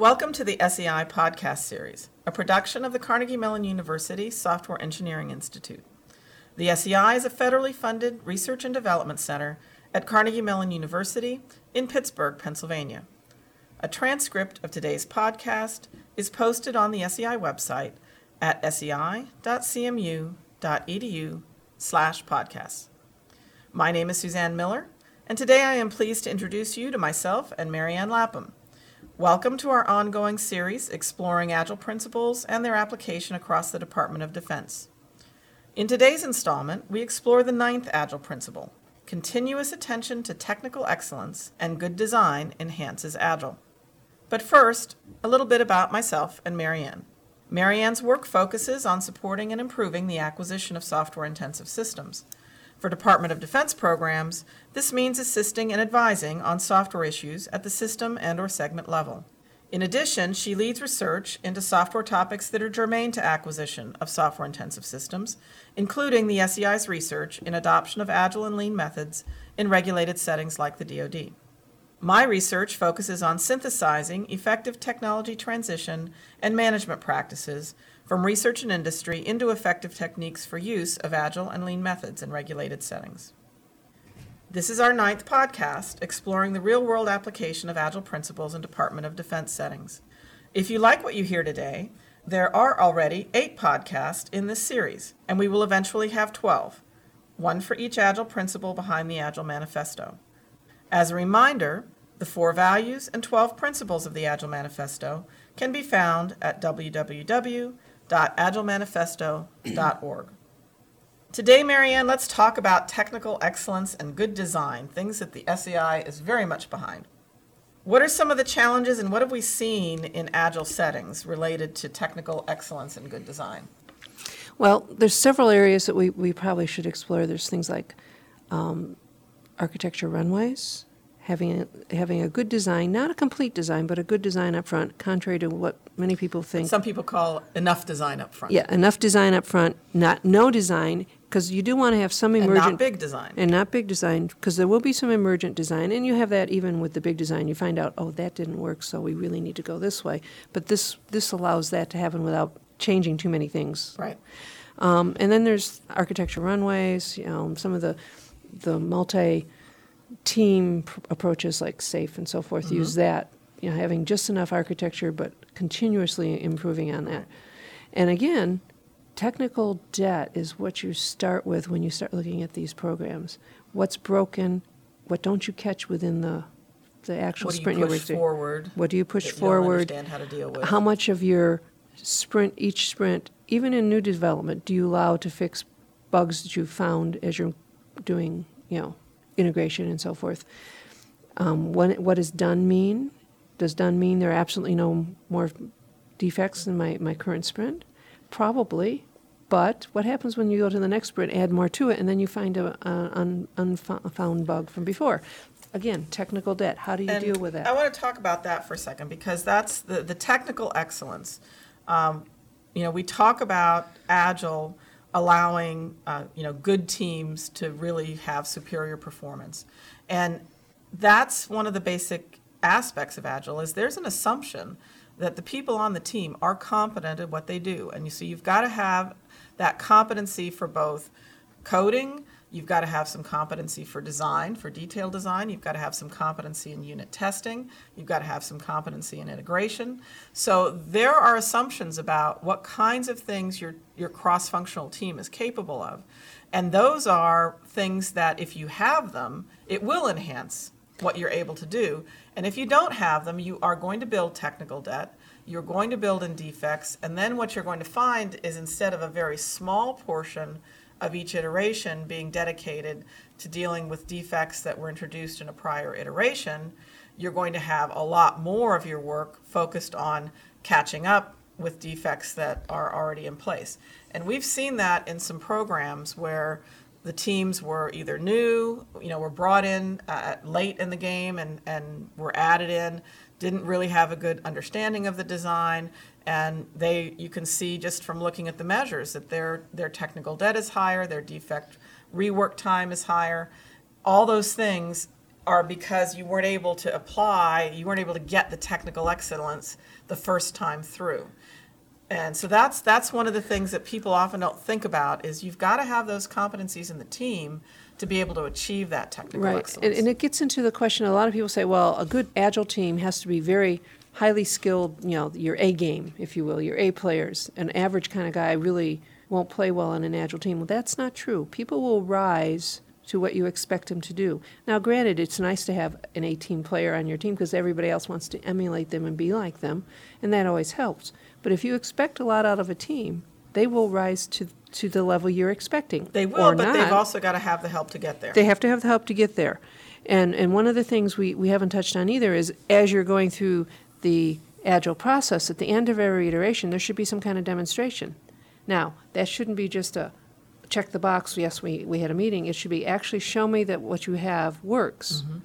Welcome to the SEI podcast series, a production of the Carnegie Mellon University Software Engineering Institute. The SEI is a federally funded research and development center at Carnegie Mellon University in Pittsburgh, Pennsylvania. A transcript of today's podcast is posted on the SEI website at sei.cmu.edu/podcasts. My name is Suzanne Miller, and today I am pleased to introduce you to myself and Marianne Lapham. Welcome to our ongoing series exploring Agile principles and their application across the Department of Defense. In today's installment, we explore the 9th Agile principle: continuous attention to technical excellence and good design enhances Agile. But first, a little bit about myself and Marianne. Marianne's work focuses on supporting and improving the acquisition of software-intensive systems. For Department of Defense programs, this means assisting and advising on software issues at the system and/or segment level. In addition, she leads research into software topics that are germane to acquisition of software-intensive systems, including the SEI's research in adoption of Agile and Lean methods in regulated settings like the DoD. My research focuses on synthesizing effective technology transition and management practices from research and industry into effective techniques for use of Agile and Lean methods in regulated settings. This is our 9th podcast exploring the real-world application of Agile principles in Department of Defense settings. If you like what you hear today, there are already 8 podcasts in this series, and we will eventually have 12, one for each Agile principle behind the Agile Manifesto. As a reminder, the 4 values and 12 principles of the Agile Manifesto can be found at www.agilemanifesto.org. Today, Marianne, let's talk about technical excellence and good design, things that the SEI is very much behind. What are some of the challenges and what have we seen in Agile settings related to technical excellence and good design? Well, there's several areas that we probably should explore. There's things like architecture runways, having a good design, not a complete design, but a good design up front, contrary to what many people think. Some people call enough design up front. Yeah, enough design up front, not no design, because you do want to have some emergent. And not big design. And not big design, because there will be some emergent design, and you have that even with the big design. You find out, oh, that didn't work, so we really need to go this way. But this allows that to happen without changing too many things. Right. And then there's architecture runways, some of the multi-team approaches like SAFe and so forth use that, having just enough architecture but continuously improving on that. And again, technical debt is what you start with when you start looking at these programs. What's broken? What don't you catch within the actual sprint you're working? What do you push forward? Don't understand how to deal with? How much of your each sprint, even in new development, do you allow to fix bugs that you found as you're doing, integration and so forth? What does done mean? Does done mean there are absolutely no more defects in my current sprint? Probably. But what happens when you go to the next sprint, add more to it, and then you find an unfound bug from before? Again, technical debt. How do you deal with that? I want to talk about that for a second because that's the technical excellence. We talk about Agile allowing good teams to really have superior performance, and that's one of the basic aspects of Agile. Is there's an assumption that the people on the team are competent at what they do, and you've got to have that competency for both coding. You've got to have some competency for design, for detailed design. You've got to have some competency in unit testing. You've got to have some competency in integration. So there are assumptions about what kinds of things your cross-functional team is capable of. And those are things that if you have them, it will enhance what you're able to do. And if you don't have them, you are going to build technical debt. You're going to build in defects. And then what you're going to find is instead of a very small portion of each iteration being dedicated to dealing with defects that were introduced in a prior iteration, you're going to have a lot more of your work focused on catching up with defects that are already in place. And we've seen that in some programs where the teams were either new, were brought in late in the game and were added in, didn't really have a good understanding of the design, and you can see just from looking at the measures that their technical debt is higher, their defect rework time is higher. All those things are because you weren't able to apply, you weren't able to get the technical excellence the first time through. And so that's one of the things that people often don't think about is you've got to have those competencies in the team to be able to achieve that technical Right, excellence. and it gets into the question, a lot of people say, well, a good Agile team has to be very highly skilled, your A game, if you will, your A players. An average kind of guy really won't play well on an Agile team. Well, that's not true. People will rise to what you expect them to do. Now, granted, it's nice to have an A-team player on your team because everybody else wants to emulate them and be like them, and that always helps. But if you expect a lot out of a team, they will rise to the level you're expecting. They will, or but not. they've also got to have the help to get there. They have to have the help to get there. And one of the things we haven't touched on either is as you're going through the Agile process, at the end of every iteration, there should be some kind of demonstration. Now, that shouldn't be just a check the box, yes, we had a meeting. It should be actually show me that what you have works. Mm-hmm.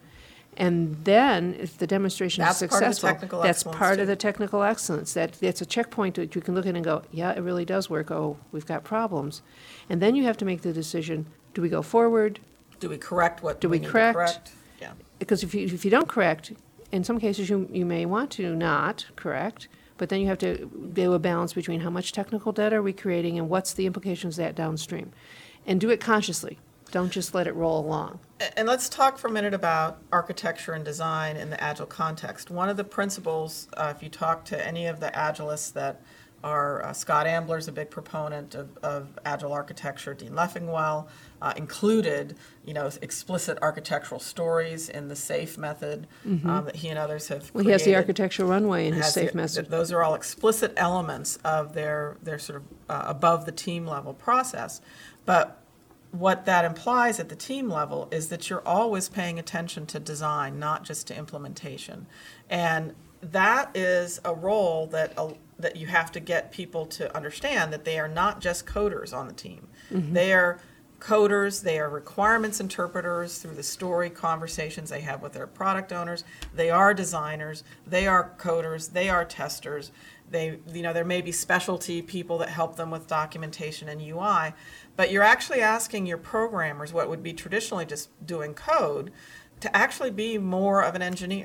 And then, if the demonstration That's is part of the successful, technical that's excellence, part too. of the technical excellence. That's a checkpoint that you can look at and go, yeah, it really does work. Oh, we've got problems. And then you have to make the decision, do we go forward? Do we correct what Do we need to correct? Yeah. Because if you don't correct, in some cases you may want to not correct, but then you have to do a balance between how much technical debt are we creating and what's the implications of that downstream. And do it consciously. Don't just let it roll along. And let's talk for a minute about architecture and design in the Agile context. One of the principles, if you talk to any of the Agilists that are, Scott Ambler's a big proponent of Agile architecture, Dean Leffingwell included, explicit architectural stories in the SAFe method that he and others have Well, created. he has the architectural runway in his Has safe the- message. Those are all explicit elements of their sort of above the team level process. But what that implies at the team level is that you're always paying attention to design, not just to implementation. And that is a role that you have to get people to understand, that they are not just coders on the team. They are coders, they are requirements interpreters through the story conversations they have with their product owners. They are designers, they are coders, they are testers. There may be specialty people that help them with documentation and UI, but you're actually asking your programmers, what would be traditionally just doing code, to actually be more of an engineer.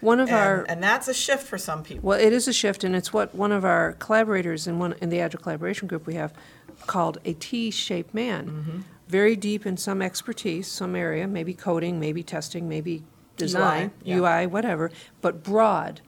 And that's a shift for some people. Well, it is a shift, and it's what one of our collaborators in the Agile Collaboration Group we have called a T-shaped man. Very deep in some expertise, some area, maybe coding, maybe testing, maybe design, UI, whatever, but broad.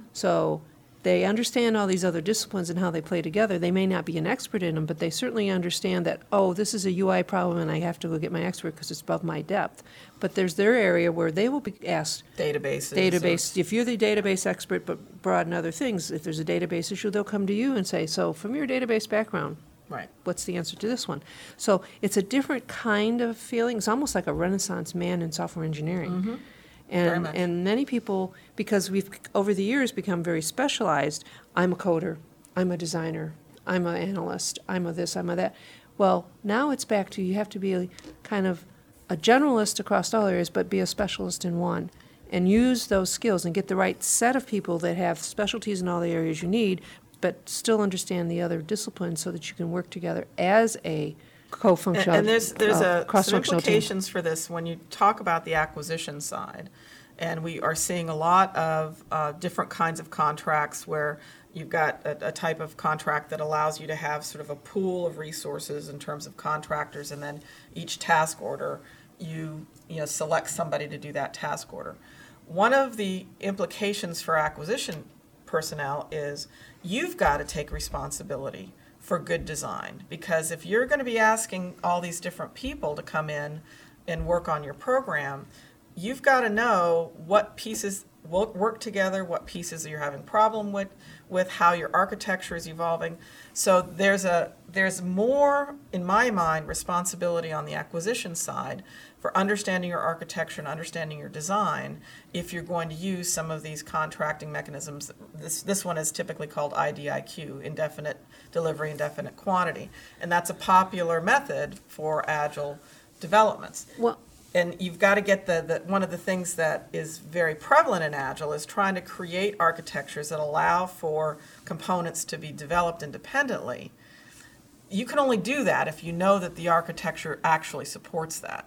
So they understand all these other disciplines and how they play together. They may not be an expert in them, but they certainly understand that, oh, this is a UI problem and I have to go get my expert because it's above my depth. But there's their area where they will be asked. Databases. If you're the database expert but broad in other things, if there's a database issue, they'll come to you and say, so from your database background, Right. what's the answer to this one? So it's a different kind of feeling. It's almost like a Renaissance man in software engineering. Very much. And many people, because we've over the years become very specialized, I'm a coder, I'm a designer, I'm an analyst, I'm a this, I'm a that. Well, now it's back to you have to be kind of a generalist across all areas, but be a specialist in one. And use those skills and get the right set of people that have specialties in all the areas you need, but still understand the other disciplines so that you can work together as a co-functional, And there's some cross-functional team. implications for this when you talk about the acquisition side. And we are seeing a lot of different kinds of contracts where you've got a type of contract that allows you to have sort of a pool of resources in terms of contractors, and then each task order, you select somebody to do that task order. One of the implications for acquisition personnel is you've got to take responsibility for good design, because if you're going to be asking all these different people to come in and work on your program, you've got to know what pieces will work together, what pieces you're having problem with how your architecture is evolving. So there's more, in my mind, responsibility on the acquisition side for understanding your architecture and understanding your design if you're going to use some of these contracting mechanisms. This one is typically called IDIQ, indefinite delivery, indefinite quantity. And that's a popular method for Agile developments. Well, And you've got to get one of the things that is very prevalent in Agile is trying to create architectures that allow for components to be developed independently. You can only do that if you know that the architecture actually supports that.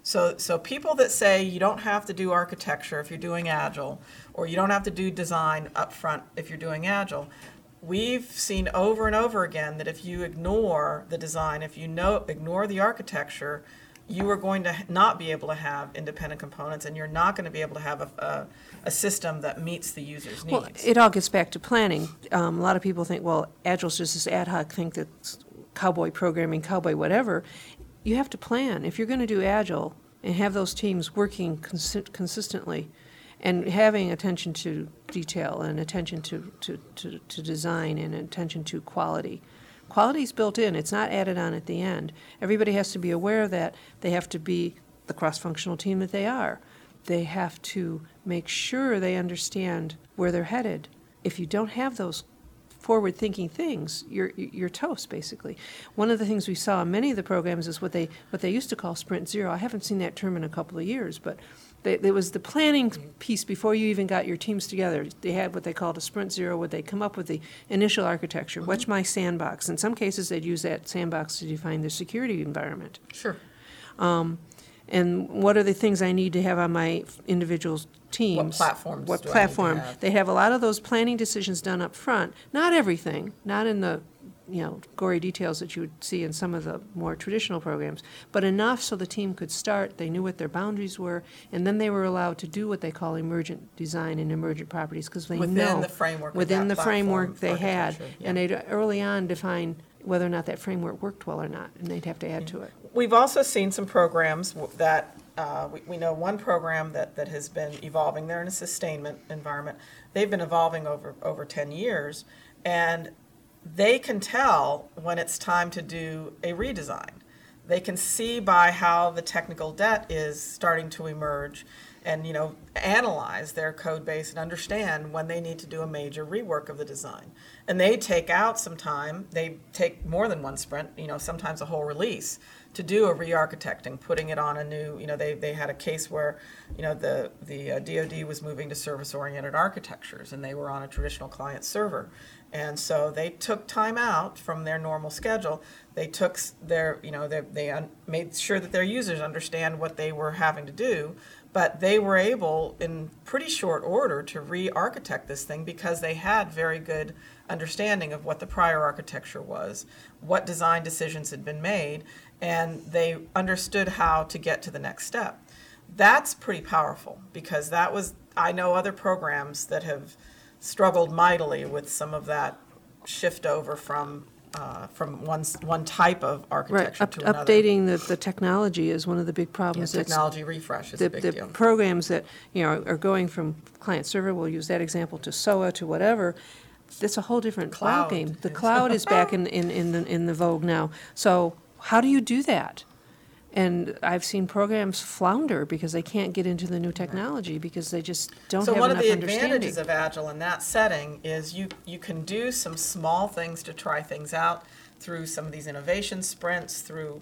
So people that say you don't have to do architecture if you're doing Agile, or you don't have to do design up front if you're doing Agile, we've seen over and over again that if you ignore the design, if you ignore the architecture, you are going to not be able to have independent components, and you're not going to be able to have a system that meets the user's needs. Well, it all gets back to planning. A lot of people think, well, Agile's just this ad hoc thing that's cowboy programming, cowboy whatever. You have to plan. If you're going to do Agile and have those teams working consistently and having attention to detail and attention to design and attention to quality. Quality is built in. It's not added on at the end. Everybody has to be aware of that. They have to be the cross-functional team that they are. They have to make sure they understand where they're headed. If you don't have those forward-thinking things, you're toast, basically. One of the things we saw in many of the programs is what they used to call Sprint Zero. I haven't seen that term in a couple of years, but there was the planning piece before you even got your teams together. They had what they called a Sprint Zero, where they come up with the initial architecture. What's my sandbox? In some cases, they'd use that sandbox to define the security environment. Sure. And what are the things I need to have on my individual teams? What platforms What do I need to platform? have? They have a lot of those planning decisions done up front. Not everything, not in the gory details that you would see in some of the more traditional programs, but enough so the team could start, they knew what their boundaries were, and then they were allowed to do what they call emergent design and emergent properties, because they Within know the framework of within that the framework platform they had, architecture, yeah. and they'd early on define whether or not that framework worked well or not, and they'd have to add to it. We've also seen some programs that, we know one program that has been evolving. They're in a sustainment environment. They've been evolving over 10 years, and they can tell when it's time to do a redesign. They can see by how the technical debt is starting to emerge and, analyze their code base and understand when they need to do a major rework of the design. And they take out some time. They take more than one sprint, sometimes a whole release, to do a re-architecting, putting it on a new, they had a case where, the DoD was moving to service-oriented architectures, and they were on a traditional client server. And so they took time out from their normal schedule. They took they made sure that their users understand what they were having to do, but they were able in pretty short order to re-architect this thing because they had very good understanding of what the prior architecture was, what design decisions had been made, and they understood how to get to the next step. That's pretty powerful, because I know other programs that have struggled mightily with some of that shift over from one type of architecture to another. Updating the technology is one of the big problems. Technology refresh is a big deal. The programs that are going from client server, we'll use that example, to SOA, to whatever. That's a whole different ballgame. The cloud is back in the vogue now. So how do you do that? And I've seen programs flounder because they can't get into the new technology because they just don't have enough understanding. So one of the advantages of Agile in that setting is you can do some small things to try things out through some of these innovation sprints, through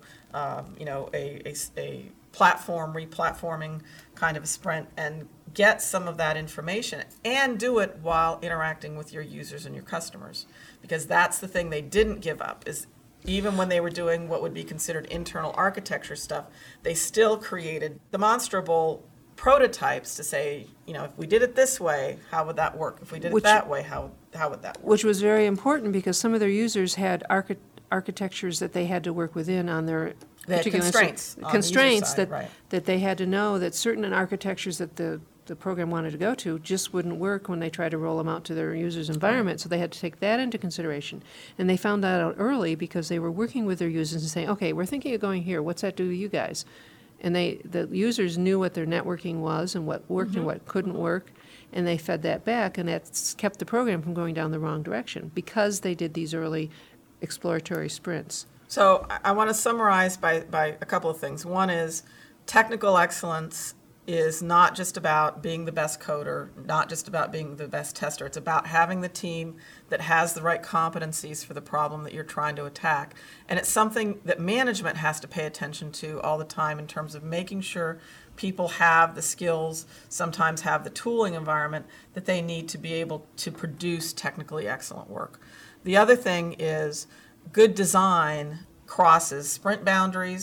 a platform, re-platforming kind of a sprint, and get some of that information and do it while interacting with your users and your customers. Because that's the thing they didn't give up, is even when they were doing what would be considered internal architecture stuff, they still created demonstrable prototypes to say, if we did it this way, how would that work? If we did it that way, how would that work? Which was very important because some of their users had architectures that they had to work within on their particular constraints. Constraints side, right. that they had to know that certain architectures that the program wanted to go to just wouldn't work when they tried to roll them out to their users' environment. So they had to take that into consideration. And they found that out early because they were working with their users and saying, okay, we're thinking of going here. What's that do to you guys? And the users knew what their networking was and what worked and what couldn't work. And they fed that back, and that's kept the program from going down the wrong direction because they did these early exploratory sprints. So I want to summarize by a couple of things. One is technical excellence is not just about being the best coder, not just about being the best tester. It's about having the team that has the right competencies for the problem that you're trying to attack. And it's something that management has to pay attention to all the time in terms of making sure people have the skills, sometimes have the tooling environment that they need to be able to produce technically excellent work. The other thing is good design crosses sprint boundaries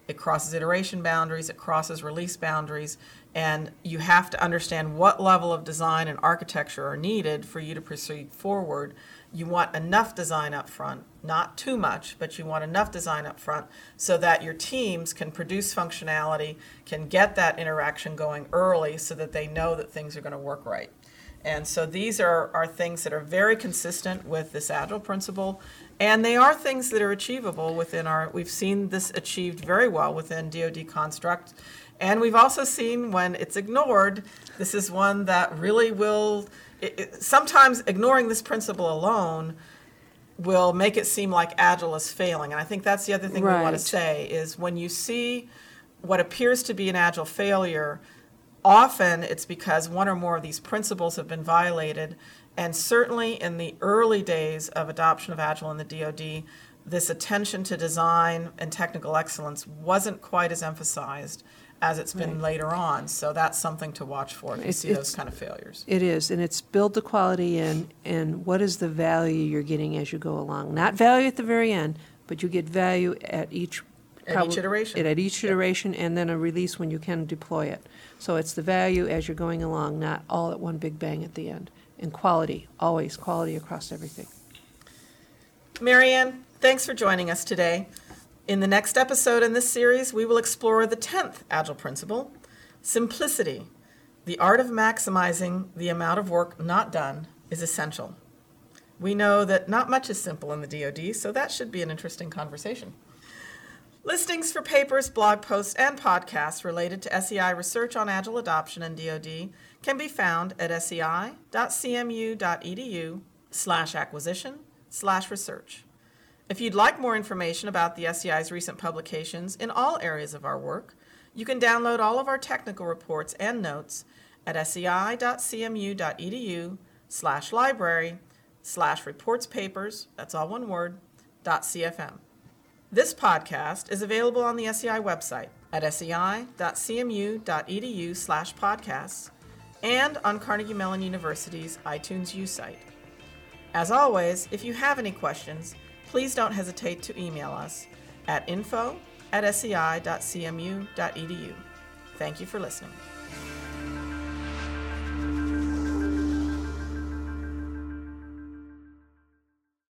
It crosses iteration boundaries, it crosses release boundaries, and you have to understand what level of design and architecture are needed for you to proceed forward. You want enough design up front, not too much, but you want enough design up front so that your teams can produce functionality, can get that interaction going early so that they know that things are going to work right. And so these are things that are very consistent with this Agile principle, and they are things that are achievable within we've seen this achieved very well within DoD construct, and we've also seen when it's ignored, this is one that really will, sometimes ignoring this principle alone will make it seem like Agile is failing. And I think that's the other thing we want to say is when you see what appears to be an Agile failure, often it's because one or more of these principles have been violated, and certainly in the early days of adoption of Agile in the DoD, this attention to design and technical excellence wasn't quite as emphasized as it's been later on. So that's something to watch for if you see those kind of failures. It is, and it's build the quality in, and what is the value you're getting as you go along. Not value at the very end, but you get value at each iteration. At each iteration, and then a release when you can deploy it. So it's the value as you're going along, not all at one big bang at the end. And quality, always quality across everything. Marianne, thanks for joining us today. In the next episode in this series, we will explore the 10th Agile principle, simplicity. The art of maximizing the amount of work not done is essential. We know that not much is simple in the DoD, so that should be an interesting conversation. Listings for papers, blog posts, and podcasts related to SEI research on Agile adoption in DoD can be found at sei.cmu.edu/acquisition/research. If you'd like more information about the SEI's recent publications in all areas of our work, you can download all of our technical reports and notes at sei.cmu.edu/library/reportspapers, that's all one word, .cfm. This podcast is available on the SEI website at sei.cmu.edu/podcasts and on Carnegie Mellon University's iTunes U site. As always, if you have any questions, please don't hesitate to email us at info@sei.cmu.edu. Thank you for listening.